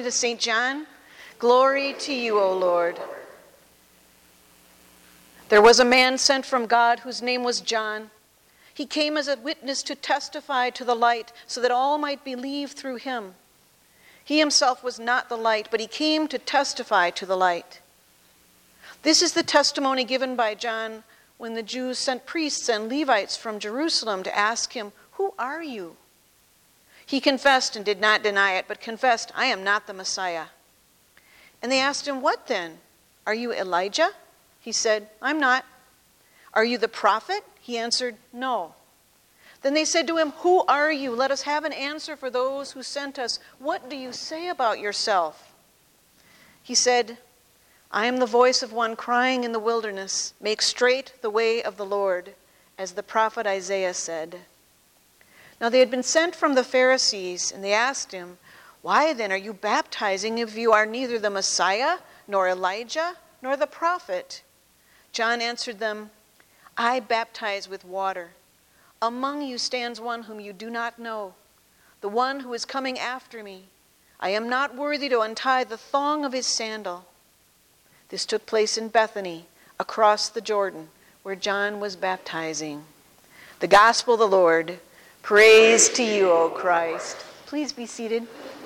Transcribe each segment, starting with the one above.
to St. John. Glory to you, O Lord. There was a man sent from God whose name was John. He came as a witness to testify to the light so that all might believe through him. He himself was not the light, but he came to testify to the light. This is the testimony given by John when the Jews sent priests and Levites from Jerusalem to ask him, "Who are you?" He confessed and did not deny it, but confessed, "I am not the Messiah." And they asked him, "What then? Are you Elijah?" He said, "I'm not." "Are you the prophet?" He answered, "No." Then they said to him, "Who are you? Let us have an answer for those who sent us. What do you say about yourself?" He said, "I am the voice of one crying in the wilderness, 'Make straight the way of the Lord,' as the prophet Isaiah said." Now they had been sent from the Pharisees, and they asked him, "Why then are you baptizing if you are neither the Messiah, nor Elijah, nor the prophet?" John answered them, "I baptize with water. Among you stands one whom you do not know, the one who is coming after me. I am not worthy to untie the thong of his sandal." This took place in Bethany, across the Jordan, where John was baptizing. The gospel of the Lord. Praise to you, O Christ. Please be seated.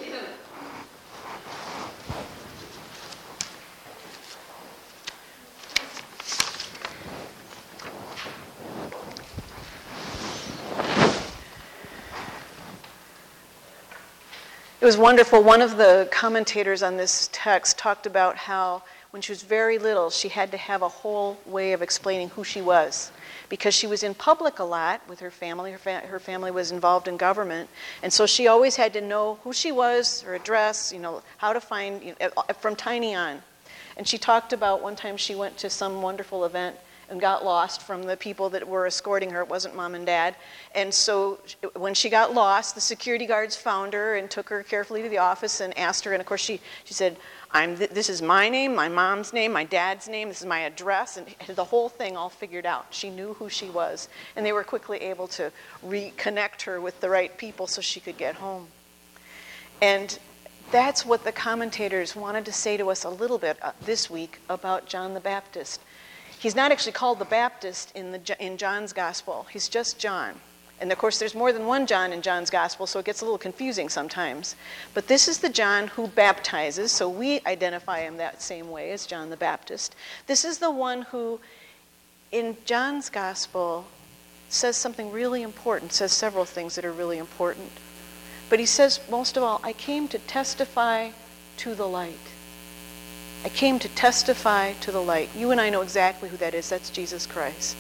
It was wonderful. One of the commentators on this text talked about how when she was very little, she had to have a whole way of explaining who she was, because she was in public a lot with her family. Her family was involved in government, and so she always had to know who she was, her address, how to find, from tiny on. And she talked about one time she went to some wonderful event and got lost from the people that were escorting her. It wasn't mom and dad. And so when she got lost, the security guards found her and took her carefully to the office and asked her. And of course she said, this is my name, my mom's name, my dad's name, this is my address, and the whole thing all figured out. She knew who she was. And they were quickly able to reconnect her with the right people so she could get home. And that's what the commentators wanted to say to us a little bit this week about John the Baptist. He's not actually called the Baptist in John's Gospel. He's just John. And of course, there's more than one John in John's Gospel, so it gets a little confusing sometimes. But this is the John who baptizes, so we identify him that same way as John the Baptist. This is the one who, in John's Gospel, says something really important, says several things that are really important. But he says, most of all, I came to testify to the light. I came to testify to the light. You and I know exactly who that is. That's Jesus Christ.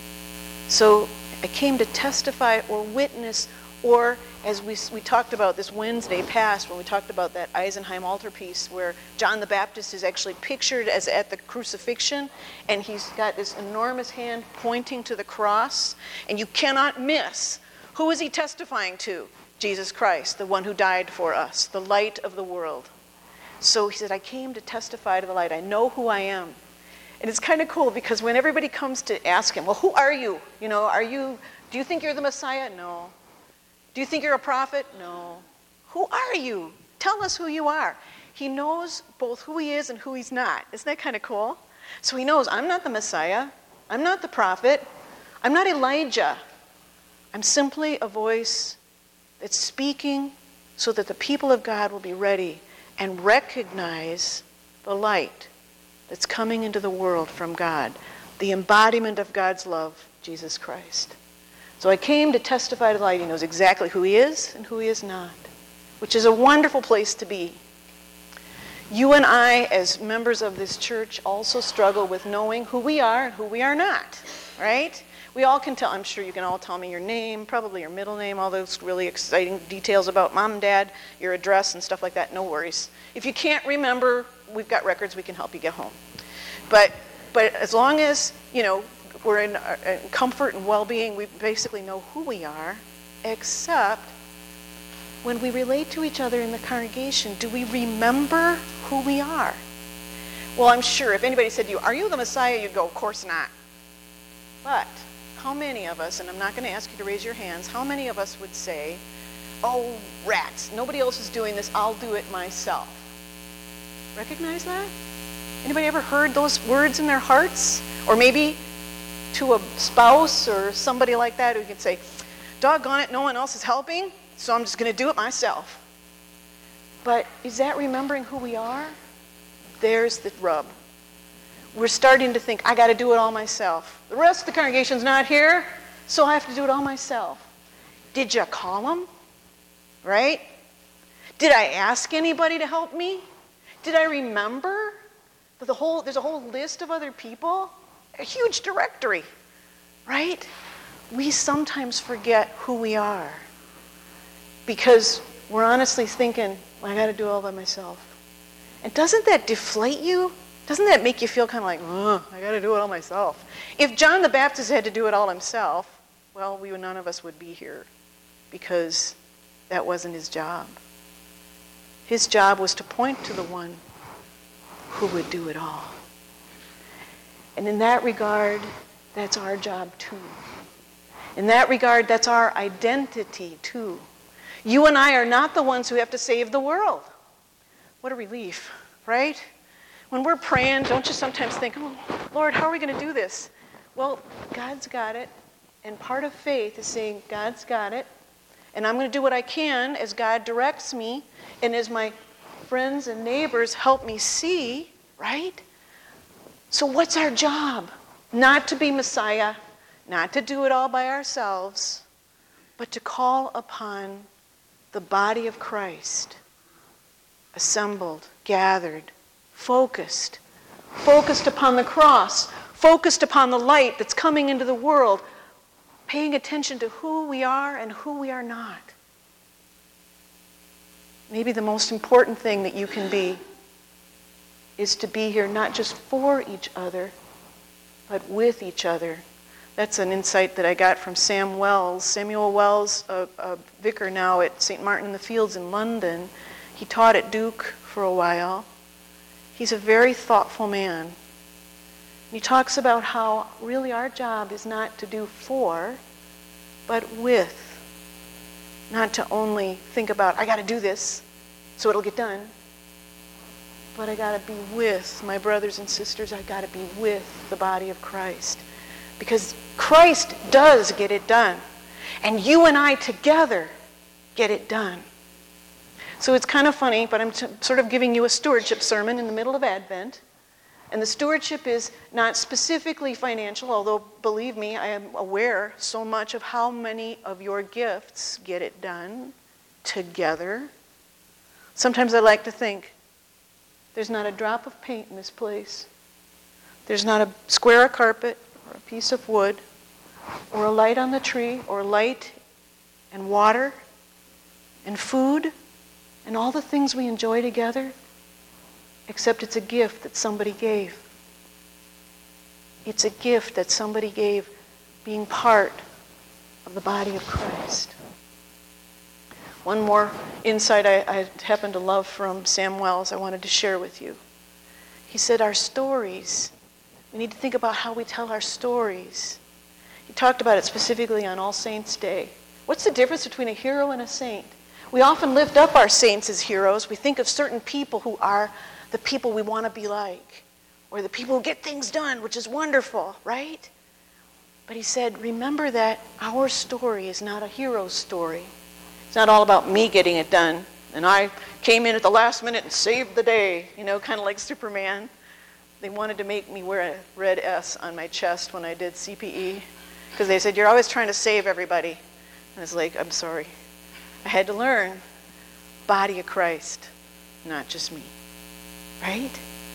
So I came to testify or witness, or as we talked about this Wednesday past when we talked about that Eisenheim altarpiece where John the Baptist is actually pictured as at the crucifixion, and he's got this enormous hand pointing to the cross, and you cannot miss. Who is he testifying to? Jesus Christ, the one who died for us, the light of the world. So he said, I came to testify to the light. I know who I am. And it's kind of cool because when everybody comes to ask him, well, who are you? Do you think you're the Messiah? No. Do you think you're a prophet? No. Who are you? Tell us who you are. He knows both who he is and who he's not. Isn't that kind of cool? So he knows, I'm not the Messiah. I'm not the prophet. I'm not Elijah. I'm simply a voice that's speaking so that the people of God will be ready and recognize the light that's coming into the world from God, the embodiment of God's love, Jesus Christ. So I came to testify to the light. He knows exactly who he is and who he is not, which is a wonderful place to be. You and I, as members of this church, also struggle with knowing who we are and who we are not, right? We all can tell, I'm sure you can all tell me your name, probably your middle name, all those really exciting details about mom and dad, your address and stuff like that, no worries. If you can't remember, we've got records, we can help you get home. But as long as, we're in comfort and well-being, we basically know who we are, except when we relate to each other in the congregation, do we remember who we are? Well, I'm sure if anybody said to you, are you the Messiah? You'd go, of course not. But how many of us, and I'm not going to ask you to raise your hands, how many of us would say, oh, rats, nobody else is doing this, I'll do it myself? How many of us would say, oh, rats, nobody else is doing this, I'll do it myself? Recognize that? Anybody ever heard those words in their hearts? Or maybe to a spouse or somebody like that who could say, doggone it, no one else is helping, so I'm just going to do it myself. But is that remembering who we are? There's the rub. We're starting to think, I got to do it all myself. The rest of the congregation's not here, so I have to do it all myself. Did you call them? Right? Did I ask anybody to help me? Did I remember that there's a whole list of other people? A huge directory, right? We sometimes forget who we are because we're honestly thinking, well, I got to do it all by myself. And doesn't that deflate you? Doesn't that make you feel kind of like, I got to do it all myself? If John the Baptist had to do it all himself, well, none of us would be here because that wasn't his job. His job was to point to the one who would do it all. And in that regard, that's our job too. In that regard, that's our identity too. You and I are not the ones who have to save the world. What a relief, right? When we're praying, don't you sometimes think, oh, Lord, how are we going to do this? Well, God's got it. And part of faith is saying, God's got it. And I'm going to do what I can as God directs me and as my friends and neighbors help me see, right? So what's our job? Not to be Messiah, not to do it all by ourselves, but to call upon the body of Christ, assembled, gathered, focused upon the cross, focused upon the light that's coming into the world, paying attention to who we are and who we are not. Maybe the most important thing that you can be is to be here not just for each other, but with each other. That's an insight that I got from Samuel Wells, a vicar now at St. Martin in the Fields in London. He taught at Duke for a while. He's a very thoughtful man. He talks about how really our job is not to do for, but with. Not to only think about, I got to do this so it'll get done, but I got to be with my brothers and sisters. I got to be with the body of Christ. Because Christ does get it done. And you and I together get it done. So it's kind of funny, but I'm sort of giving you a stewardship sermon in the middle of Advent. And the stewardship is not specifically financial, although believe me, I am aware so much of how many of your gifts get it done together. Sometimes I like to think, there's not a drop of paint in this place. There's not a square of carpet or a piece of wood or a light on the tree or light and water and food and all the things we enjoy together, except it's a gift that somebody gave. It's a gift that somebody gave being part of the body of Christ. One more insight I happen to love from Sam Wells I wanted to share with you. He said our stories, we need to think about how we tell our stories. He talked about it specifically on All Saints' Day. What's the difference between a hero and a saint? We often lift up our saints as heroes. We think of certain people who are the people we want to be like, or the people who get things done, which is wonderful, right? But he said, remember that our story is not a hero's story. It's not all about me getting it done, and I came in at the last minute and saved the day, kind of like Superman. They wanted to make me wear a red S on my chest when I did CPE, because they said, you're always trying to save everybody. And I was like, I'm sorry. I had to learn, body of Christ, not just me. Right?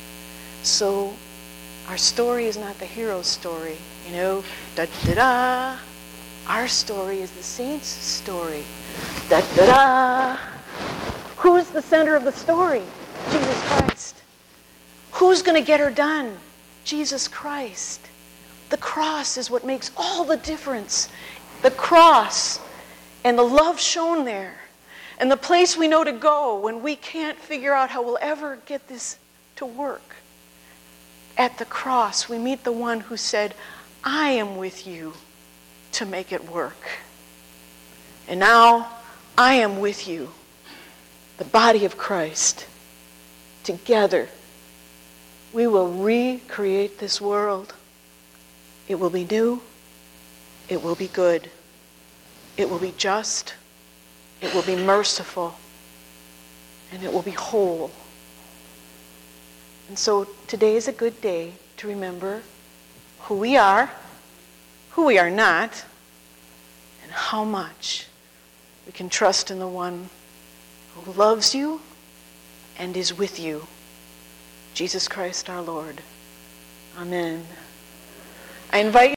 So our story is not the hero's story. Da-da-da. Our story is the saint's story. Da-da-da. Who's the center of the story? Jesus Christ. Who's going to get her done? Jesus Christ. The cross is what makes all the difference. The cross and the love shown there. And the place we know to go when we can't figure out how we'll ever get this to work. At the cross, we meet the one who said, I am with you to make it work. And now, I am with you, the body of Christ, to together, we will recreate this world. It will be new. It will be good. It will be just. It will be merciful. And it will be whole. And so today is a good day to remember who we are not, and how much we can trust in the one who loves you and is with you, Jesus Christ our Lord. Amen. I invite you